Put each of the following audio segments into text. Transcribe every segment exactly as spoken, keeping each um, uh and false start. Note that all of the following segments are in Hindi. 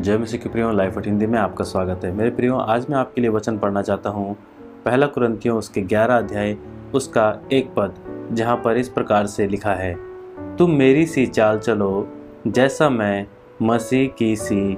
जय मसीह के प्रियो, लाइफ एट हिंदी में आपका स्वागत है। मेरे प्रियो, आज मैं आपके लिए वचन पढ़ना चाहता हूँ पहला कुरिन्थियों उसके ग्यारह अध्याय उसका एक पद, जहाँ पर इस प्रकार से लिखा है, तुम मेरी सी चाल चलो जैसा मैं मसीह की सी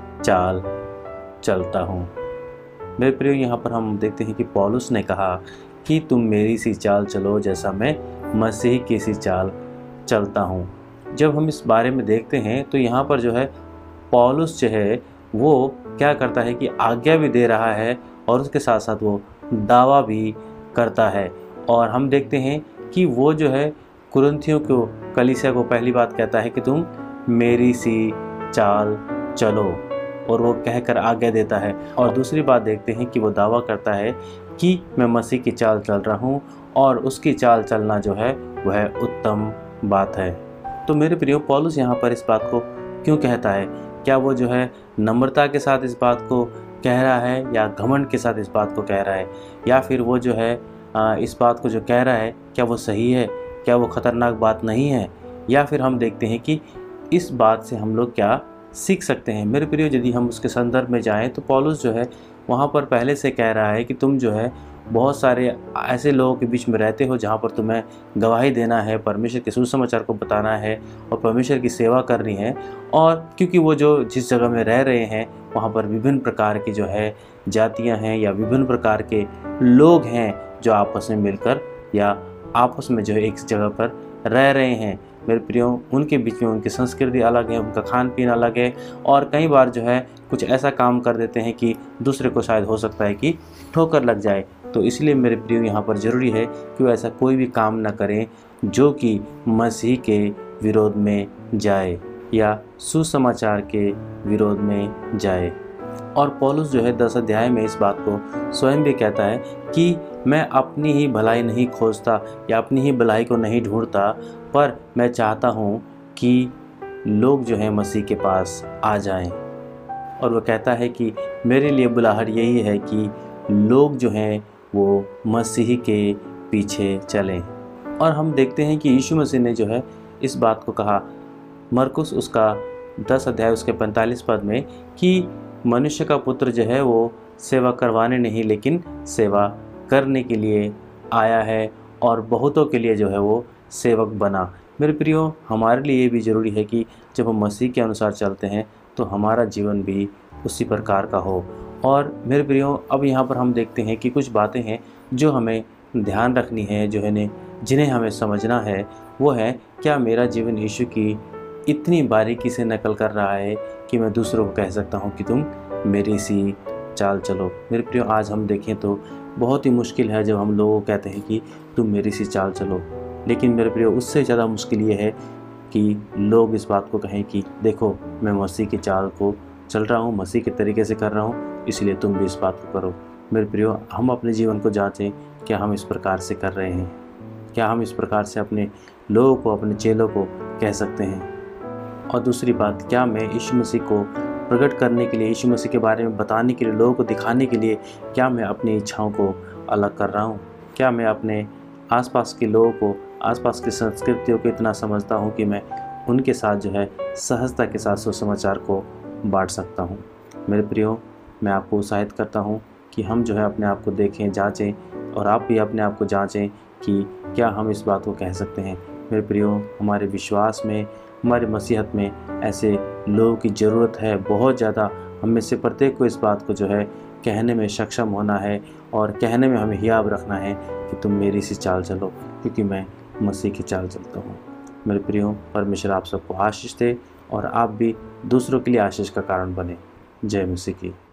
चाल चलता हूँ। मेरे प्रियो, यहाँ पर हम देखते हैं कि पौलुस ने कहा कि तुम मेरी सी चाल चलो जैसा मैं मसीह की सी चाल चलता हूँ। जब हम इस बारे में देखते हैं तो यहाँ पर जो है पौलुस जो है वो क्या करता है कि आज्ञा भी दे रहा है और उसके साथ साथ वो दावा भी करता है। और हम देखते हैं कि वो जो है कुरिन्थियों को कलीसिया को पहली बात कहता है कि तुम मेरी सी चाल चलो, और वो कहकर आज्ञा देता है। और दूसरी बात देखते हैं कि वो दावा करता है कि मैं मसीह की चाल चल रहा हूँ और उसकी चाल चलना जो है वह उत्तम बात है। तो मेरे प्रियो, पौलुस यहाँ पर इस बात को क्यों कहता है? क्या वो जो है नम्रता के साथ इस बात को कह रहा है या घमंड के साथ इस बात को कह रहा है, या फिर वो जो है इस बात को जो कह रहा है क्या वो सही है, क्या वो ख़तरनाक बात नहीं है, या फिर हम देखते हैं कि इस बात से हम लोग क्या सीख सकते हैं? मेरे प्रियो, यदि हम उसके संदर्भ में जाएं तो पौलुस जो है वहाँ पर पहले से कह रहा है कि तुम जो है बहुत सारे ऐसे लोगों के बीच में रहते हो जहाँ पर तुम्हें गवाही देना है, परमेश्वर के सुसमाचार को बताना है और परमेश्वर की सेवा करनी है। और क्योंकि वो जो जिस जगह में रह रहे हैं वहाँ पर विभिन्न प्रकार की जो है जातियाँ हैं या विभिन्न प्रकार के लोग हैं जो आपस में मिलकर या आपस में जो है एक जगह पर रह रहे हैं। मेरे प्रियो, उनके बीच में उनकी संस्कृति अलग है, उनका खान पीन अलग है, और कई बार जो है कुछ ऐसा काम कर देते हैं कि दूसरे को शायद हो सकता है कि ठोकर लग जाए। तो इसलिए मेरे प्रियो, यहाँ पर ज़रूरी है कि वो ऐसा कोई भी काम न करें जो कि मसीह के विरोध में जाए या सुसमाचार के विरोध में जाए। और पौलुस जो है दस अध्याय में इस बात को स्वयं भी कहता है कि मैं अपनी ही भलाई नहीं खोजता या अपनी ही भलाई को नहीं ढूंढता, पर मैं चाहता हूँ कि लोग जो हैं मसीह के पास आ जाएं। और वह कहता है कि मेरे लिए बुलाहट यही है कि लोग जो हैं वो मसीह के पीछे चलें। और हम देखते हैं कि यीशु मसीह ने जो है इस बात को कहा मरकुस उसका दस अध्याय उसके पैंतालीस पद में कि मनुष्य का पुत्र जो है वो सेवा करवाने नहीं लेकिन सेवा करने के लिए आया है और बहुतों के लिए जो है वो सेवक बना। मेरे प्रियो, हमारे लिए भी ज़रूरी है कि जब हम मसीह के अनुसार चलते हैं तो हमारा जीवन भी उसी प्रकार का हो। और मेरे प्रियो, अब यहाँ पर हम देखते हैं कि कुछ बातें हैं जो हमें ध्यान रखनी है, जो है जिन्हें हमें समझना है। वो है, क्या मेरा जीवन यीशु की इतनी बारीकी से नकल कर रहा है कि मैं दूसरों को कह सकता हूँ कि तुम मेरी सी चाल चलो। मेरे प्रियो, आज हम देखें तो बहुत ही मुश्किल है जब हम लोगों को कहते हैं कि तुम मेरी सी चाल चलो। लेकिन मेरे प्रियो, उससे ज़्यादा मुश्किल ये है कि लोग इस बात को कहें कि देखो मैं मसीह की चाल को चल रहा हूँ, मसीह के तरीके से कर रहा हूँ, इसलिए तुम भी इस बात को करो। मेरे प्रियो, हम अपने जीवन को जांचें, क्या हम इस प्रकार से कर रहे हैं? क्या हम इस प्रकार से अपने लोगों को, अपने चेलों को कह सकते हैं? और दूसरी बात, क्या मैं यीशु मसीह को प्रकट करने के लिए, यीशु मसीह के बारे में बताने के लिए, लोगों को दिखाने के लिए क्या मैं अपनी इच्छाओं को अलग कर रहा हूँ? क्या मैं अपने आसपास के लोगों को, आसपास की संस्कृतियों को इतना समझता हूँ कि मैं उनके साथ जो है सहजता के साथ सुसमाचार को बांट सकता हूँ? मेरे प्रियो, मैं आपको उत्साहित करता हूँ कि हम जो है अपने आप को देखें, जांचें, और आप भी अपने आप को जांचें कि क्या हम इस बात को कह सकते हैं। मेरे प्रियो, हमारे विश्वास में, हमारे मसीहत में ऐसे लोगों की ज़रूरत है बहुत ज़्यादा। हम में से प्रत्येक को इस बात को जो है कहने में सक्षम होना है और कहने में हमें हियाब रखना है कि तुम मेरी सी चाल चलो, क्योंकि मैं मसीह की चाल चलता हूँ। मेरे प्रियो, परमेश्वर आप सबको आशीष दे और आप भी दूसरों के लिए आशीष का कारण बने। जय मसीह की।